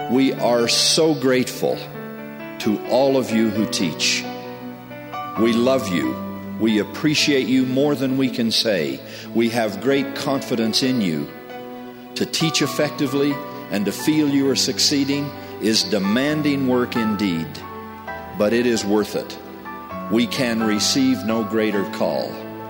We are so grateful to all of you who teach. We love you. We appreciate you more than we can say. We have great confidence in you. To teach effectively and to feel you are succeeding is demanding work indeed, but it is worth it. We can receive no greater call.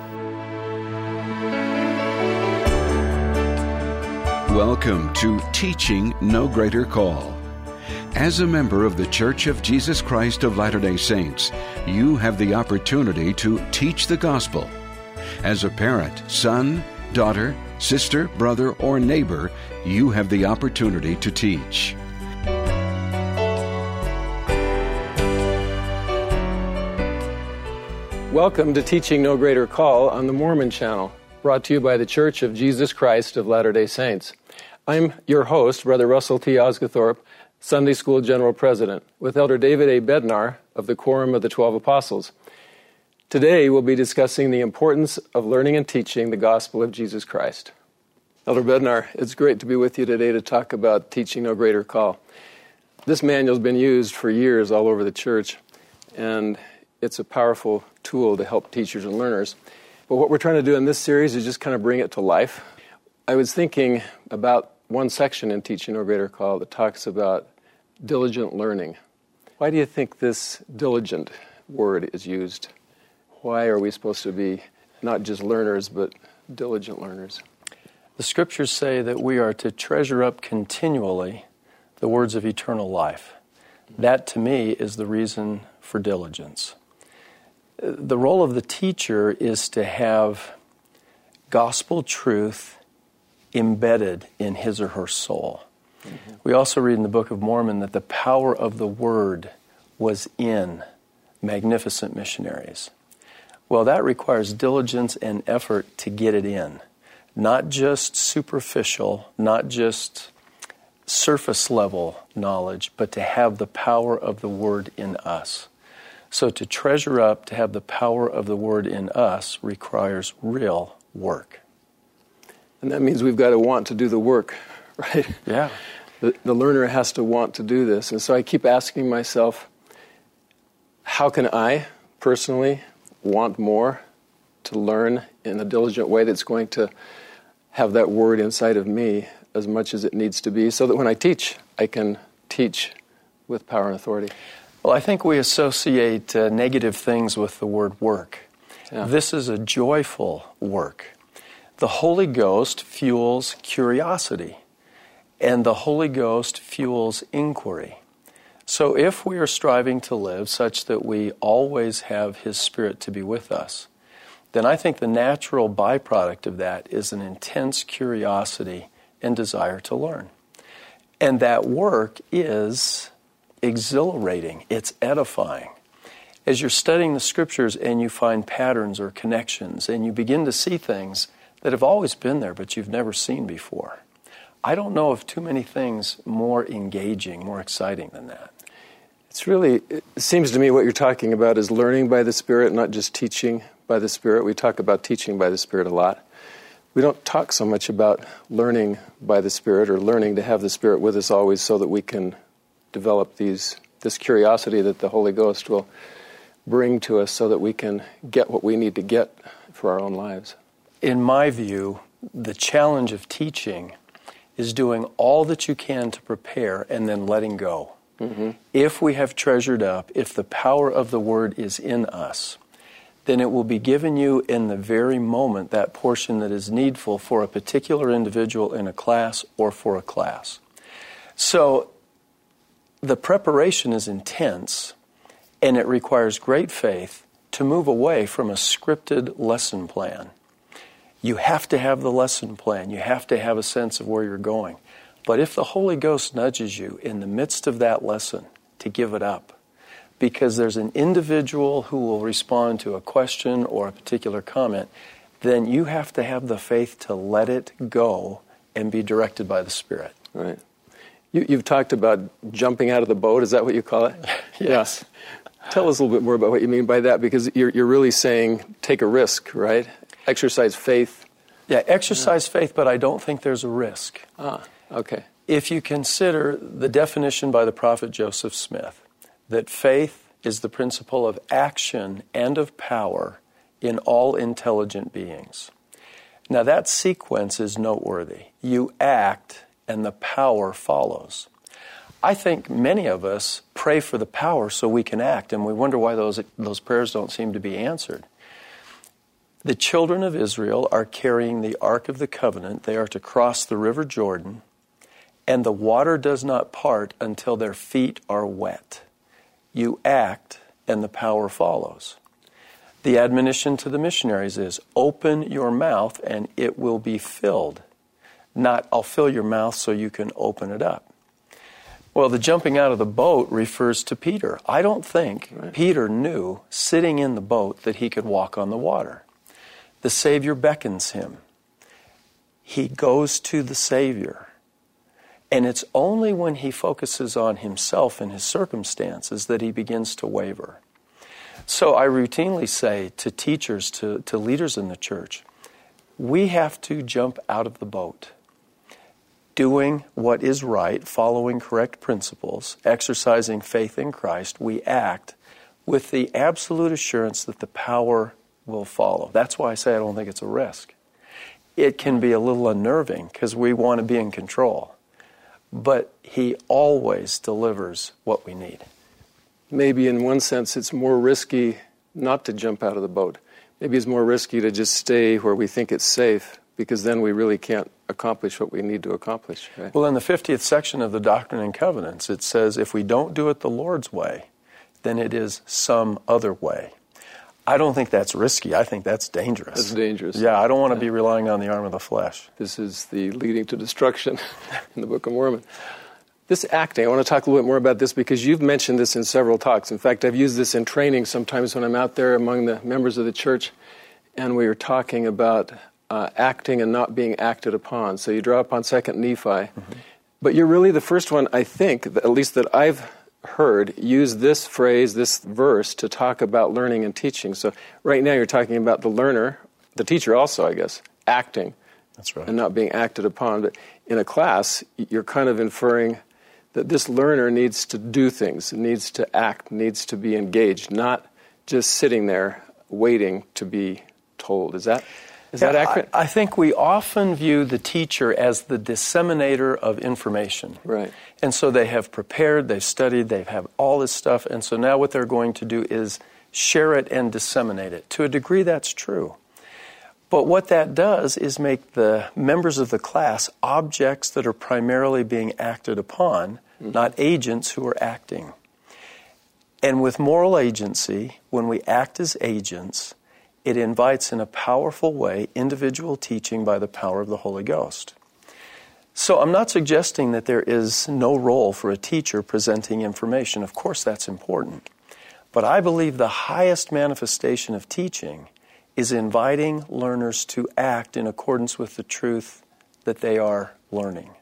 Welcome to Teaching No Greater Call. As a member of the Church of Jesus Christ of Latter-day Saints, you have the opportunity to teach the gospel. As a parent, son, daughter, sister, brother, or neighbor, you have the opportunity to teach. Welcome to Teaching No Greater Call on the Mormon Channel, brought to you by the Church of Jesus Christ of Latter-day Saints. I'm your host, Brother Russell T. Osgothorpe, Sunday School General President, with Elder David A. Bednar of the Quorum of the 12 Apostles. Today we'll be discussing the importance of learning and teaching the gospel of Jesus Christ. Elder Bednar, it's great to be with you today to talk about Teaching No Greater Call. This manual's been used for years all over the church, and it's a powerful tool to help teachers and learners. But what we're trying to do in this series is just kind of bring it to life. I was thinking about one section in Teaching No Greater Call that talks about diligent learning. Why do you think this diligent word is used? Why are we supposed to be not just learners, but diligent learners? The scriptures say that we are to treasure up continually the words of eternal life. That, to me, is the reason for diligence. The role of the teacher is to have gospel truth embedded in his or her soul. Mm-hmm. We also read in the Book of Mormon that the power of the Word was in magnificent missionaries. Well, that requires diligence and effort to get it in. Not just superficial, not just surface level knowledge, but to have the power of the Word in us. So to treasure up, to have the power of the Word in us requires real work. And that means we've got to want to do the work, right? Yeah. The learner has to want to do this. And so I keep asking myself, how can I personally want more to learn in a diligent way that's going to have that word inside of me as much as it needs to be, so that when I teach, I can teach with power and authority? Well, I think we associate negative things with the word work. Yeah. This is a joyful work. The Holy Ghost fuels curiosity, and the Holy Ghost fuels inquiry. So if we are striving to live such that we always have His Spirit to be with us, then I think the natural byproduct of that is an intense curiosity and desire to learn. And that work is exhilarating. It's edifying. As you're studying the Scriptures and you find patterns or connections and you begin to see things that have always been there but you've never seen before, I don't know of too many things more engaging, more exciting than that. It seems to me what you're talking about is learning by the Spirit, not just teaching by the Spirit. We talk about teaching by the Spirit a lot. We don't talk so much about learning by the Spirit or learning to have the Spirit with us always so that we can develop this curiosity that the Holy Ghost will bring to us so that we can get what we need to get for our own lives. In my view, the challenge of teaching is doing all that you can to prepare and then letting go. Mm-hmm. If we have treasured up, if the power of the Word is in us, then it will be given you in the very moment that portion that is needful for a particular individual in a class or for a class. So the preparation is intense, and it requires great faith to move away from a scripted lesson plan. You have to have the lesson plan. You have to have a sense of where you're going. But if the Holy Ghost nudges you in the midst of that lesson to give it up, because there's an individual who will respond to a question or a particular comment, then you have to have the faith to let it go and be directed by the Spirit. Right. You've talked about jumping out of the boat. Is that what you call it? Yes. Yeah. Tell us a little bit more about what you mean by that, because you're really saying take a risk, right? Exercise faith. Yeah, exercise faith, but I don't think there's a risk. Okay. If you consider the definition by the prophet Joseph Smith, that faith is the principle of action and of power in all intelligent beings. Now that sequence is noteworthy. You act and the power follows. I think many of us pray for the power so we can act, and we wonder why those prayers don't seem to be answered. The children of Israel are carrying the Ark of the Covenant. They are to cross the River Jordan, and the water does not part until their feet are wet. You act, and the power follows. The admonition to the missionaries is, open your mouth and it will be filled. Not, I'll fill your mouth so you can open it up. Well, the jumping out of the boat refers to Peter. I don't think Peter knew, sitting in the boat, that he could walk on the water. The Savior beckons him. He goes to the Savior. And it's only when he focuses on himself and his circumstances that he begins to waver. So I routinely say to teachers, to leaders in the church, we have to jump out of the boat. Doing what is right, following correct principles, exercising faith in Christ, we act with the absolute assurance that the power will follow. That's why I say I don't think it's a risk. It can be a little unnerving because we want to be in control. But he always delivers what we need. Maybe in one sense it's more risky not to jump out of the boat. Maybe it's more risky to just stay where we think it's safe, because then we really can't accomplish what we need to accomplish. Right? Well, in the 50th section of the Doctrine and Covenants, it says if we don't do it the Lord's way, then it is some other way. I don't think that's risky. I think that's dangerous. That's dangerous. Yeah, I don't want to be relying on the arm of the flesh. This is the leading to destruction in the Book of Mormon. This acting, I want to talk a little bit more about this because you've mentioned this in several talks. In fact, I've used this in training sometimes when I'm out there among the members of the church, and we were talking about acting and not being acted upon. So you draw upon 2 Nephi. But you're really the first one, I think, at least that I've heard, use this phrase, this verse, to talk about learning and teaching. So right now you're talking about the learner, the teacher also, I guess, acting. That's right. And not being acted upon. But in a class, you're kind of inferring that this learner needs to do things, needs to act, needs to be engaged, not just sitting there waiting to be told. Is that accurate? I think we often view the teacher as the disseminator of information. Right. And so they have prepared, they've studied, they have all this stuff, and so now what they're going to do is share it and disseminate it. To a degree, that's true. But what that does is make the members of the class objects that are primarily being acted upon, not agents who are acting. And with moral agency, when we act as agents, it invites in a powerful way individual teaching by the power of the Holy Ghost. So I'm not suggesting that there is no role for a teacher presenting information. Of course, that's important. But I believe the highest manifestation of teaching is inviting learners to act in accordance with the truth that they are learning.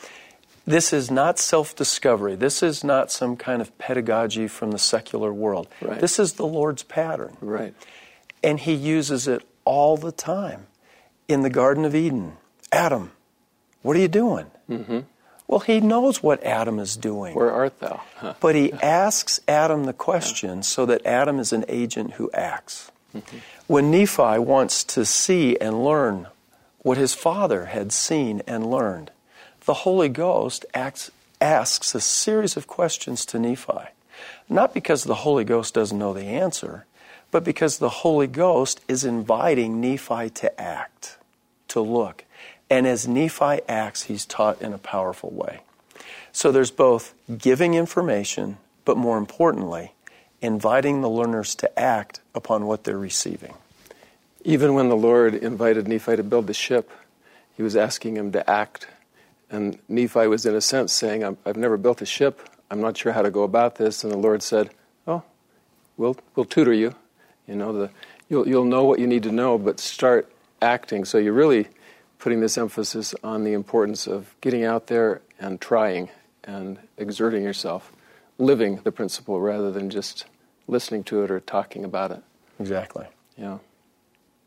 This is not self-discovery. This is not some kind of pedagogy from the secular world. Right. This is the Lord's pattern. Right. And he uses it all the time. In the Garden of Eden, Adam, what are you doing? Mm-hmm. Well, he knows what Adam is doing. Where art thou? Huh. But he asks Adam the question so that Adam is an agent who acts. Mm-hmm. When Nephi wants to see and learn what his father had seen and learned, the Holy Ghost asks a series of questions to Nephi. Not because the Holy Ghost doesn't know the answer, but because the Holy Ghost is inviting Nephi to act, to look. And as Nephi acts, he's taught in a powerful way. So there's both giving information, but more importantly, inviting the learners to act upon what they're receiving. Even when the Lord invited Nephi to build the ship, he was asking him to act. And Nephi was in a sense saying, I've never built a ship. I'm not sure how to go about this. And the Lord said, oh, we'll tutor you. You know, you'll know what you need to know, but start acting. So you're really putting this emphasis on the importance of getting out there and trying and exerting yourself, living the principle rather than just listening to it or talking about it. Exactly. Yeah.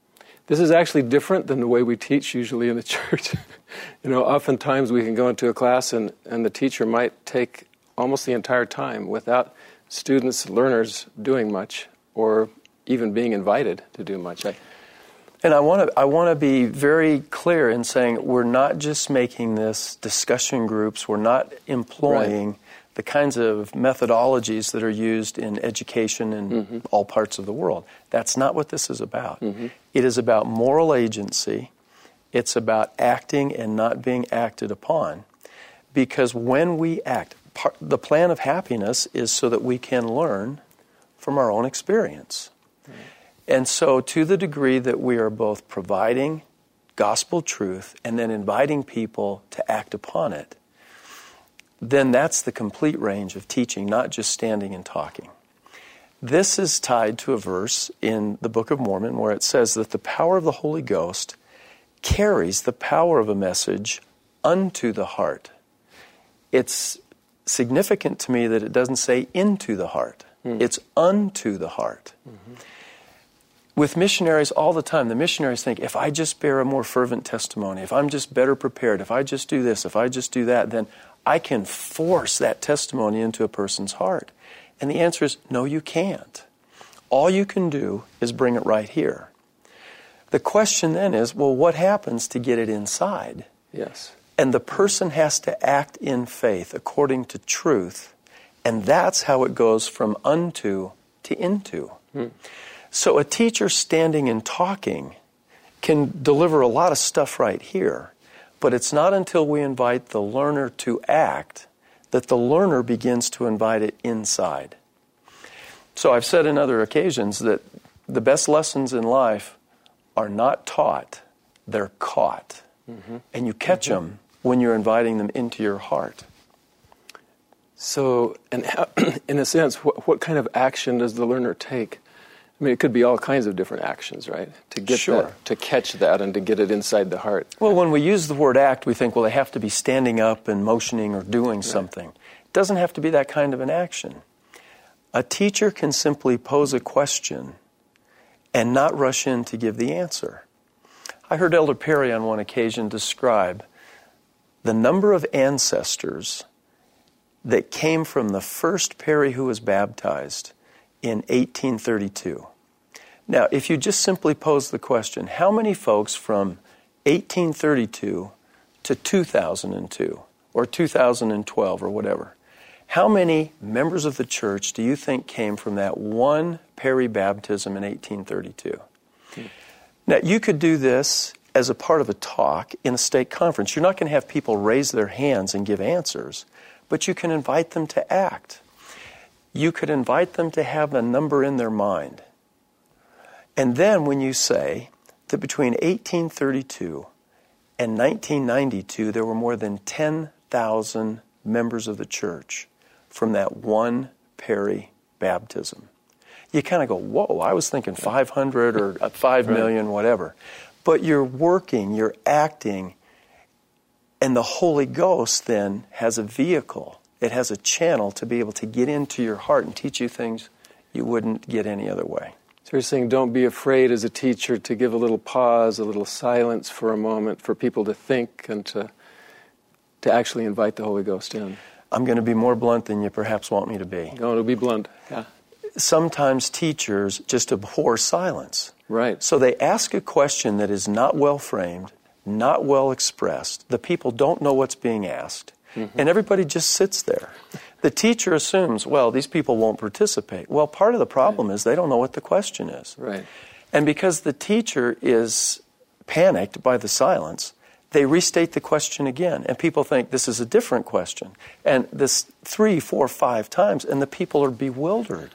This is actually different than the way we teach usually in the church. Oftentimes we can go into a class and the teacher might take almost the entire time without students, learners doing much or even being invited to do much. And I want to be very clear in saying we're not just making this discussion groups. We're not employing the kinds of methodologies that are used in education in all parts of the world. That's not what this is about. It is about moral agency. It's about acting and not being acted upon. Because when we act, the plan of happiness is so that we can learn from our own experience. And so to the degree that we are both providing gospel truth and then inviting people to act upon it, then that's the complete range of teaching, not just standing and talking. This is tied to a verse in the Book of Mormon where it says that the power of the Holy Ghost carries the power of a message unto the heart. It's significant to me that it doesn't say into the heart. It's unto the heart. With missionaries all the time, the missionaries think, if I just bear a more fervent testimony, if I'm just better prepared, if I just do this, if I just do that, then I can force that testimony into a person's heart. And the answer is, no, you can't. All you can do is bring it right here. The question then is, well, what happens to get it inside? Yes. And the person has to act in faith according to truth. And that's how it goes from unto to into. So a teacher standing and talking can deliver a lot of stuff right here. But it's not until we invite the learner to act that the learner begins to invite it inside. So I've said in other occasions that the best lessons in life are not taught, they're caught. And you catch them when you're inviting them into your heart. So, and in a sense, what kind of action does the learner take? I mean, it could be all kinds of different actions, right? To get that, to catch that and to get it inside the heart. Well, when we use the word act, we think, well, they have to be standing up and motioning or doing something. It doesn't have to be that kind of an action. A teacher can simply pose a question and not rush in to give the answer. I heard Elder Perry on one occasion describe the number of ancestors that came from the first Perry who was baptized in 1832. Now, if you just simply pose the question, how many folks from 1832 to 2002 or 2012 or whatever, how many members of the church do you think came from that one Perry baptism in 1832? Now, you could do this as a part of a talk in a stake conference. You're not going to have people raise their hands and give answers, but you can invite them to act. You could invite them to have a number in their mind. And then when you say that between 1832 and 1992, there were more than 10,000 members of the church from that one Perry baptism, you kind of go, whoa, I was thinking 500 or 5 million, whatever. But you're working, you're acting, and the Holy Ghost then has a vehicle. It has a channel to be able to get into your heart and teach you things you wouldn't get any other way. So you're saying don't be afraid as a teacher to give a little pause, a little silence for a moment for people to think and to actually invite the Holy Ghost in. I'm going to be more blunt than you perhaps want me to be. No, it'll be blunt. Yeah. Sometimes teachers just abhor silence. Right. So they ask a question that is not well framed, not well expressed. The people don't know what's being asked. And everybody just sits there. The teacher assumes, well, these people won't participate. Well, part of the problem is they don't know what the question is. Right. And because the teacher is panicked by the silence, they restate the question again. And people think this is a different question. And this 3, 4, 5 times, and the people are bewildered.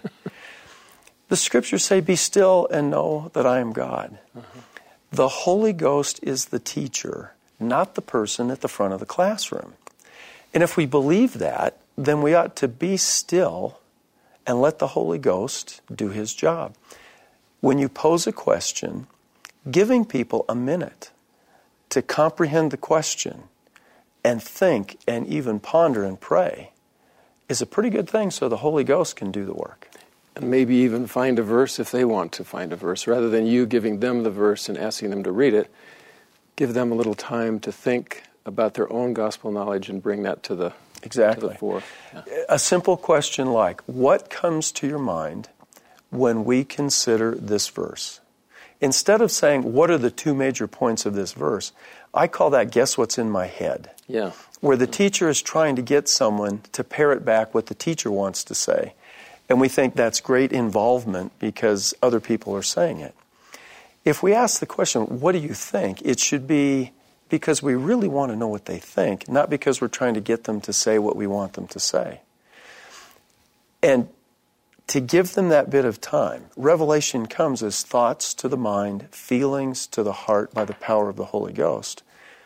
The scriptures say, be still and know that I am God. The Holy Ghost is the teacher, not the person at the front of the classroom. And if we believe that, then we ought to be still and let the Holy Ghost do His job. When you pose a question, giving people a minute to comprehend the question and think and even ponder and pray is a pretty good thing so the Holy Ghost can do the work. And maybe even find a verse if they want to find a verse. Rather than you giving them the verse and asking them to read it, give them a little time to think about their own gospel knowledge and bring that to the, to the fore. Yeah. A simple question like, what comes to your mind when we consider this verse? Instead of saying, what are the two major points of this verse? I call that guess what's in my head. Yeah. Where the teacher is trying to get someone to parrot back what the teacher wants to say. And we think that's great involvement because other people are saying it. If we ask the question, what do you think? It should be because we really want to know what they think, not because we're trying to get them to say what we want them to say. And to give them that bit of time, revelation comes as thoughts to the mind, feelings to the heart by the power of the Holy Ghost.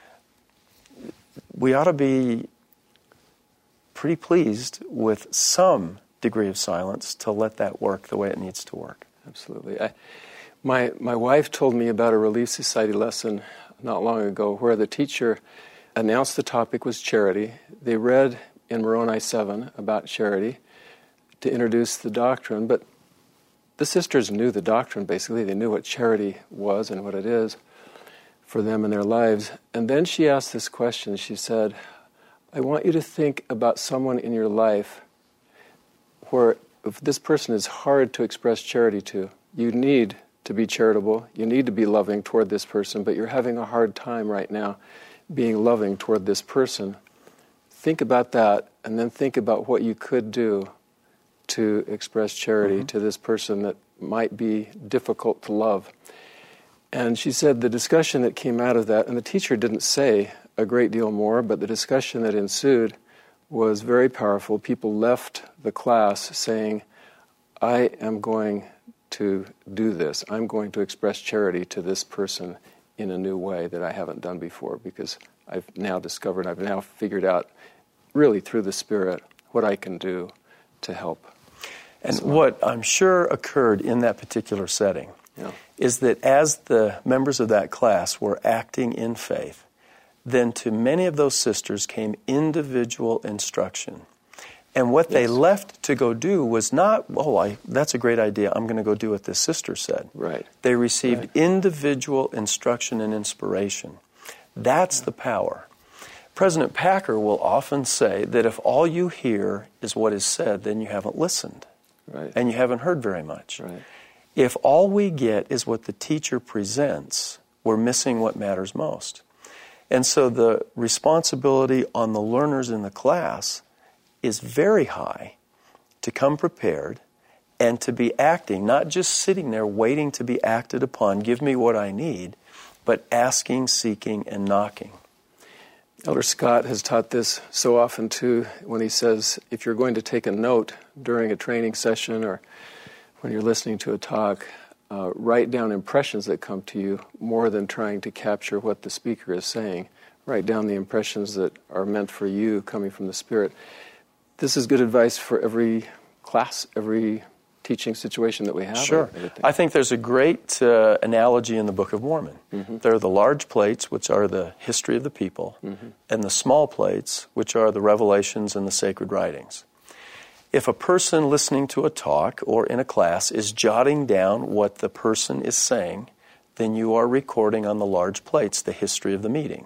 We ought to be pretty pleased with some degree of silence to let that work the way it needs to work. Absolutely. My wife told me about a Relief Society lesson not long ago where the teacher announced the topic was charity. They read in Moroni 7 about charity to introduce the doctrine, but the sisters knew the doctrine basically. They knew what charity was and what it is for them in their lives. And then she asked this question. She said, I want you to think about someone in your life where if this person is hard to express charity to, you need to be charitable, you need to be loving toward this person, but you're having a hard time right now being loving toward this person. Think about that, and then think about what you could do to express charity to this person that might be difficult to love. And she said the discussion that came out of that, and the teacher didn't say a great deal more, but the discussion that ensued was very powerful. People left the class saying, I am going to do this. I'm going to express charity to this person in a new way that I haven't done before because I've now discovered, I've now figured out really through the Spirit what I can do to help. And what I'm sure occurred in that particular setting is that as the members of that class were acting in faith, then to many of those sisters came individual instruction. And what they left to go do was not, that's a great idea, I'm going to go do what this sister said. Right. They received individual instruction and inspiration. That's the power. President Packer will often say that if all you hear is what is said, then you haven't listened. Right. And you haven't heard very much. Right. If all we get is what the teacher presents, we're missing what matters most. And so the responsibility on the learners in the class is very high to come prepared and to be acting, not just sitting there waiting to be acted upon, give me what I need, but asking, seeking, and knocking. Elder Scott has taught this so often too when he says if you're going to take a note during a training session or when you're listening to a talk, write down impressions that come to you more than trying to capture what the speaker is saying. Write down the impressions that are meant for you coming from the Spirit. This is good advice for every class, every teaching situation that we have. Sure. I think there's a great analogy in the Book of Mormon. There are the large plates, which are the history of the people, and the small plates, which are the revelations and the sacred writings. If a person listening to a talk or in a class is jotting down what the person is saying, then you are recording on the large plates the history of the meeting.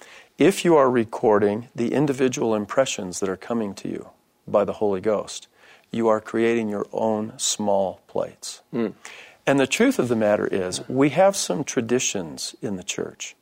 If you are recording the individual impressions that are coming to you by the Holy Ghost, you are creating your own small plates. And the truth of the matter is, we have some traditions in the church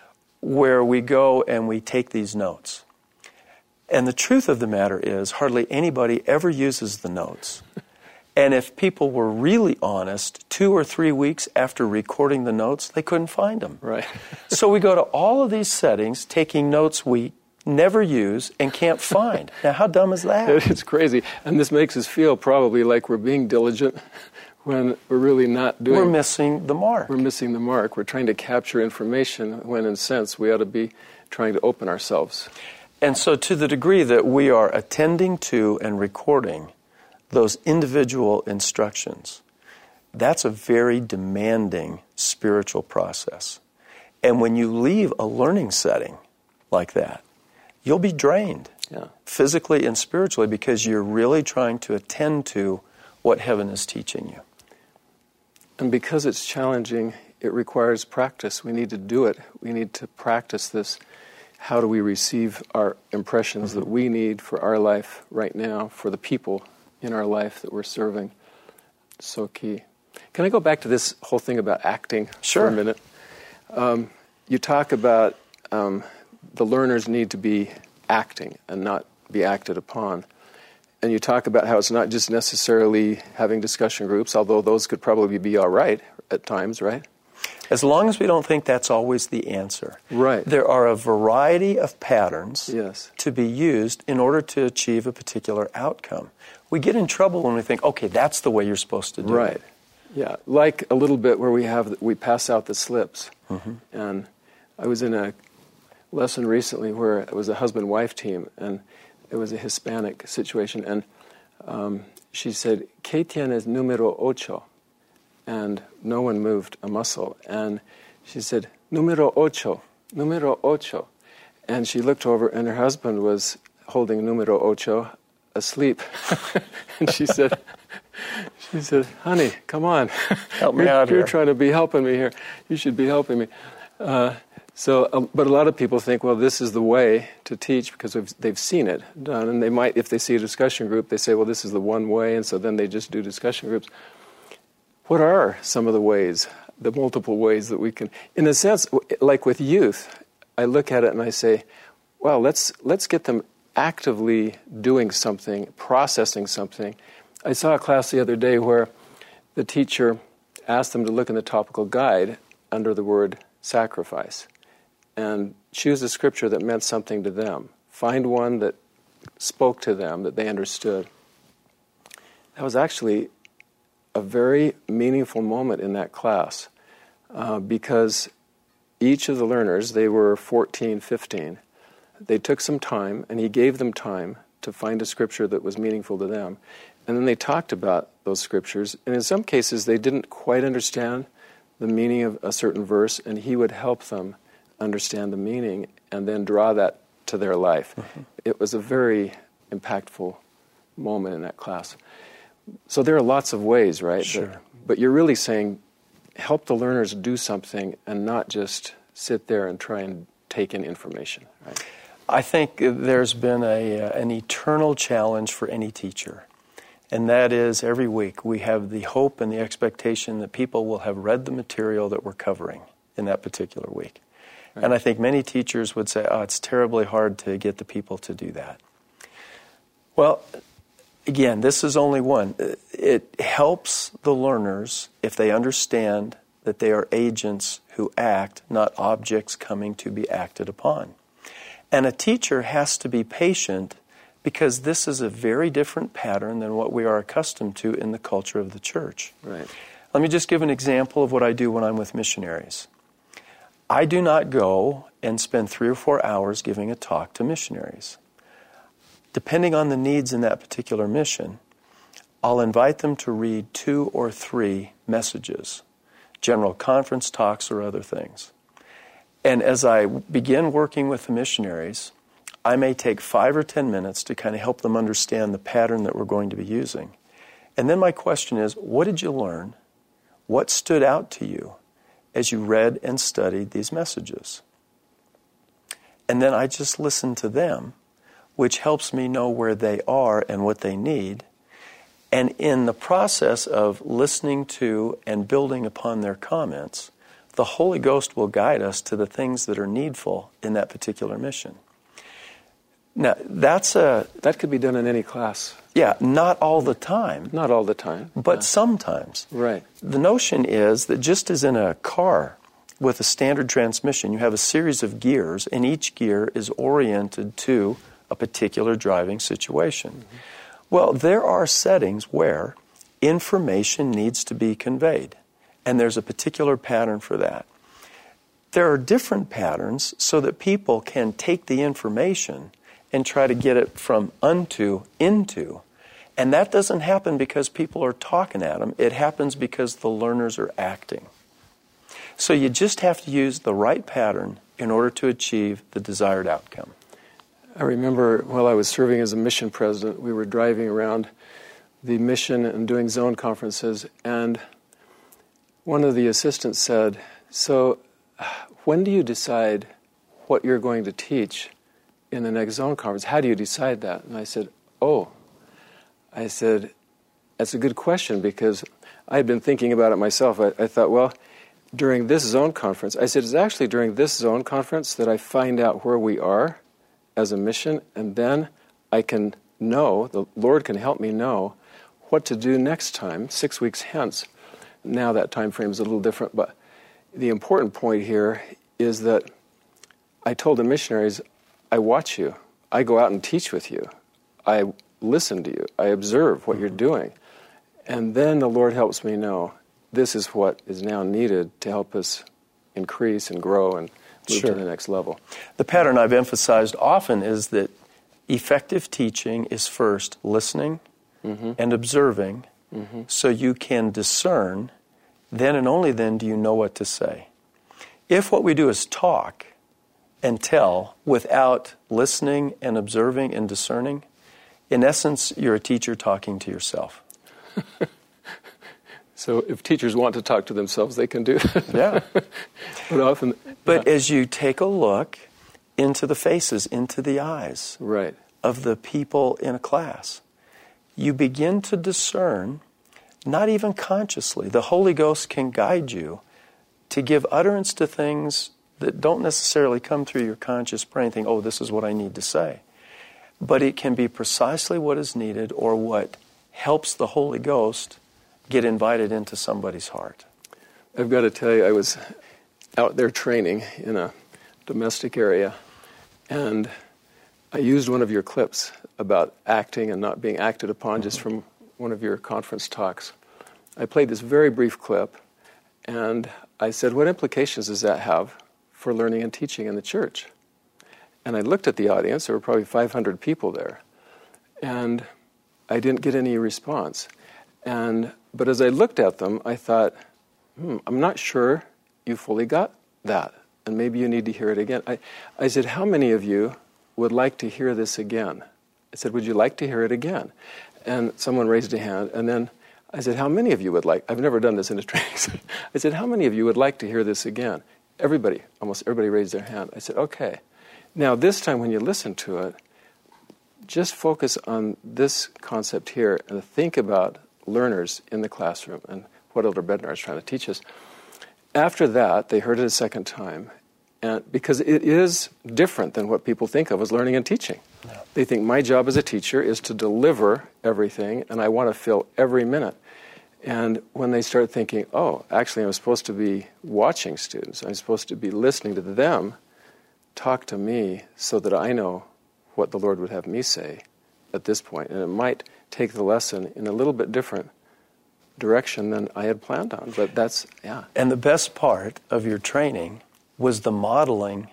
where we go and we take these notes. And the truth of the matter is, hardly anybody ever uses the notes. And if people were really honest, 2 or 3 weeks after recording the notes, they couldn't find them. Right. So we go to all of these settings, taking notes we never use and can't find. Now, how dumb is that? It's crazy. And this makes us feel probably like we're being diligent when we're really not doing it. We're missing the mark. We're missing the mark. We're trying to capture information when, in a sense, we ought to be trying to open ourselves. And so to the degree that we are attending to and recording those individual instructions, that's a very demanding spiritual process. And when you leave a learning setting like that, you'll be drained physically and spiritually because you're really trying to attend to what heaven is teaching you. And because it's challenging, it requires practice. We need to do it. We need to practice this. How do we receive our impressions that we need for our life right now, for the people in our life that we're serving? So key. Can I go back to this whole thing about acting for a minute? You talk about the learners need to be acting and not be acted upon. And you talk about how it's not just necessarily having discussion groups, although those could probably be all right at times, right? As long as we don't think that's always the answer. Right. There are a variety of patterns Yes. to be used in order to achieve a particular outcome. We get in trouble when we think, okay, that's the way you're supposed to do Right. it. Yeah, like a little bit where we pass out the slips. And I was in a lesson recently where it was a husband-wife team, and it was a Hispanic situation, and she said, "¿Qué tienes número ocho?" And no one moved a muscle. And she said, "Número ocho, número ocho." And she looked over, and her husband was holding número ocho, asleep. And she said, "Honey, come on. Help me out here. You're trying to be helping me here. You should be helping me." But a lot of people think, well, this is the way to teach because they've seen it done. And they might, if they see a discussion group, they say, well, this is the one way, and so then they just do discussion groups. What are some of the ways, the multiple ways that we can, in a sense, like with youth, I look at it and I say, well, let's get them actively doing something, processing something. I saw a class the other day where the teacher asked them to look in the topical guide under the word sacrifice and choose a scripture that meant something to them. Find one that spoke to them, that they understood. That was actually a very meaningful moment in that class because each of the learners, they were 14, 15, they took some time, and he gave them time to find a scripture that was meaningful to them. And then they talked about those scriptures, and in some cases they didn't quite understand the meaning of a certain verse, and he would help them understand the meaning and then draw that to their life. It was a very impactful moment in that class. So there are lots of ways, right? Sure. But you're really saying help the learners do something and not just sit there and try and take in information, right? I think there's been an eternal challenge for any teacher. And that is, every week we have the hope and the expectation that people will have read the material that we're covering in that particular week. Right. And I think many teachers would say, it's terribly hard to get the people to do that. Well, again, this is only one. It helps the learners if they understand that they are agents who act, not objects coming to be acted upon. And a teacher has to be patient because this is a very different pattern than what we are accustomed to in the culture of the church. Right. Let me just give an example of what I do when I'm with missionaries. I do not go and spend 3 or 4 hours giving a talk to missionaries. Depending on the needs in that particular mission, I'll invite them to read 2 or 3 messages, general conference talks or other things. And as I begin working with the missionaries, I may take 5 or 10 minutes to kind of help them understand the pattern that we're going to be using. And then my question is, what did you learn? What stood out to you as you read and studied these messages? And then I just listen to them, which helps me know where they are and what they need. And in the process of listening to and building upon their comments, the Holy Ghost will guide us to the things that are needful in that particular mission. Now, that could be done in any class. Yeah, not all the time. Not all the time. But sometimes. Right. The notion is that just as in a car with a standard transmission, you have a series of gears, and each gear is oriented to a particular driving situation. Mm-hmm. Well, there are settings where information needs to be conveyed, and there's a particular pattern for that. There are different patterns so that people can take the information and try to get it from unto into. And that doesn't happen because people are talking at them. It happens because the learners are acting. So you just have to use the right pattern in order to achieve the desired outcome. I remember while I was serving as a mission president, we were driving around the mission and doing zone conferences, and one of the assistants said, "So, when do you decide what you're going to teach in the next zone conference? How do you decide that?" And I said, that's a good question, because I had been thinking about it myself. I thought, well, during this zone conference, I said, it's actually during this zone conference that I find out where we are as a mission, and then I can know, the Lord can help me know what to do next time, 6 weeks hence. Now that time frame is a little different, but the important point here is that I told the missionaries, I watch you. I go out and teach with you. I listen to you. I observe what you're doing. And then the Lord helps me know this is what is now needed to help us increase and grow and move to the next level. The pattern I've emphasized often is that effective teaching is first listening and observing so you can discern. Then and only then do you know what to say. If what we do is talk and tell without listening and observing and discerning, in essence, you're a teacher talking to yourself. So if teachers want to talk to themselves, they can do that. Yeah. But as you take a look into the faces, into the eyes of the people in a class, you begin to discern, not even consciously. The Holy Ghost can guide you to give utterance to things that don't necessarily come through your conscious brain, think, oh, this is what I need to say. But it can be precisely what is needed or what helps the Holy Ghost get invited into somebody's heart. I've got to tell you, I was out there training in a domestic area, and I used one of your clips about acting and not being acted upon just from one of your conference talks. I played this very brief clip, and I said, what implications does that have for learning and teaching in the church? And I looked at the audience. There were probably 500 people there. And I didn't get any response. But as I looked at them, I thought, I'm not sure you fully got that. And maybe you need to hear it again. I said, how many of you would like to hear this again? I said, would you like to hear it again? And someone raised a hand. And then I said, how many of you would like? I've never done this in a training. I said, how many of you would like to hear this again? Everybody, almost everybody raised their hand. I said, okay. Now, this time when you listen to it, just focus on this concept here and think about learners in the classroom and what Elder Bednar is trying to teach us. After that, they heard it a second time, and because it is different than what people think of as learning and teaching. Yeah. They think my job as a teacher is to deliver everything, and I want to fill every minute. And when they start thinking, oh, actually I'm supposed to be watching students, I'm supposed to be listening to them talk to me so that I know what the Lord would have me say at this point. And it might take the lesson in a little bit different direction than I had planned on. But that's, yeah. And the best part of your training was the modeling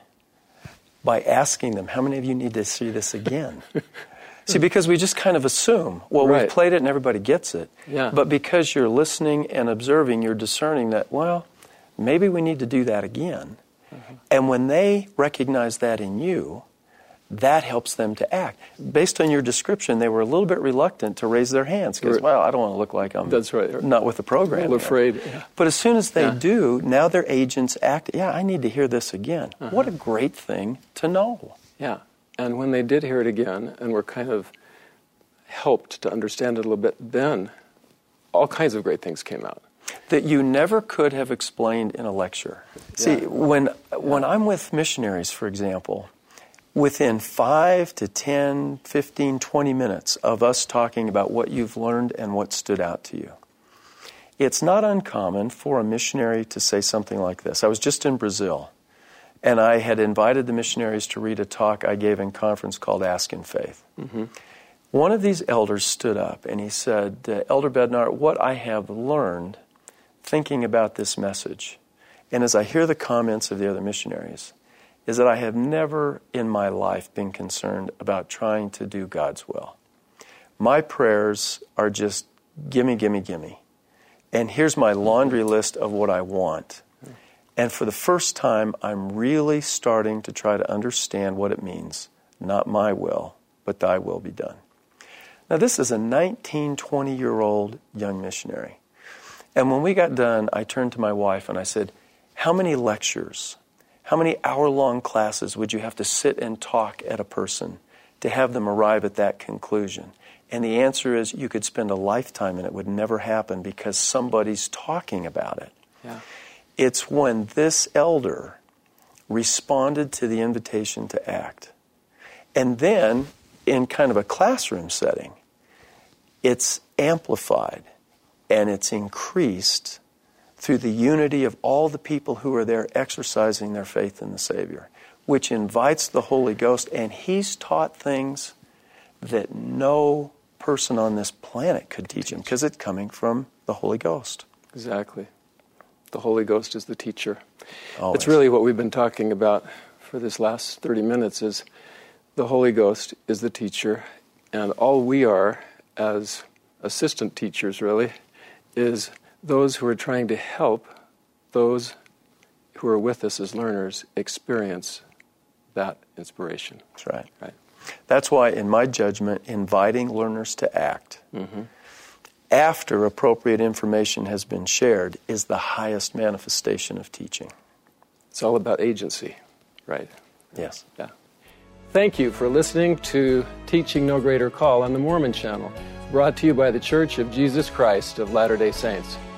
by asking them, how many of you need to see this again? See, because we just kind of assume, well, we've played it and everybody gets it. Yeah. But because you're listening and observing, you're discerning that, well, maybe we need to do that again. Mm-hmm. And when they recognize that in you, that helps them to act. Based on your description, they were a little bit reluctant to raise their hands because, well, I don't want to look like I'm not with the program. A little afraid. Yeah. But as soon as they do, now their agents act, I need to hear this again. Uh-huh. What a great thing to know. Yeah. And when they did hear it again and were kind of helped to understand it a little bit, then all kinds of great things came out. That you never could have explained in a lecture. Yeah. See, when I'm with missionaries, for example, within 5 to 10, 15, 20 minutes of us talking about what you've learned and what stood out to you, it's not uncommon for a missionary to say something like this. I was just in Brazil, and I had invited the missionaries to read a talk I gave in a conference called Ask in Faith. Mm-hmm. One of these elders stood up and he said, Elder Bednar, what I have learned thinking about this message, and as I hear the comments of the other missionaries, is that I have never in my life been concerned about trying to do God's will. My prayers are just gimme, gimme, gimme. And here's my laundry list of what I want. And for the first time, I'm really starting to try to understand what it means. Not my will, but thy will be done. Now, this is a 19, 20-year-old young missionary. And when we got done, I turned to my wife and I said, how many lectures, how many hour-long classes would you have to sit and talk at a person to have them arrive at that conclusion? And the answer is you could spend a lifetime and it would never happen because somebody's talking about it. Yeah. It's when this elder responded to the invitation to act. And then, in kind of a classroom setting, it's amplified and it's increased through the unity of all the people who are there exercising their faith in the Savior, which invites the Holy Ghost, and He's taught things that no person on this planet could teach him because it's coming from the Holy Ghost. Exactly. The Holy Ghost is the teacher. Always. It's really what we've been talking about for this last 30 minutes is the Holy Ghost is the teacher, and all we are as assistant teachers really is those who are trying to help those who are with us as learners experience that inspiration. That's right. Right. That's why, in my judgment, inviting learners to act after appropriate information has been shared is the highest manifestation of teaching. It's all about agency, right? Yes. Yeah. Thank you for listening to Teaching No Greater Call on the Mormon Channel, brought to you by the Church of Jesus Christ of Latter-day Saints.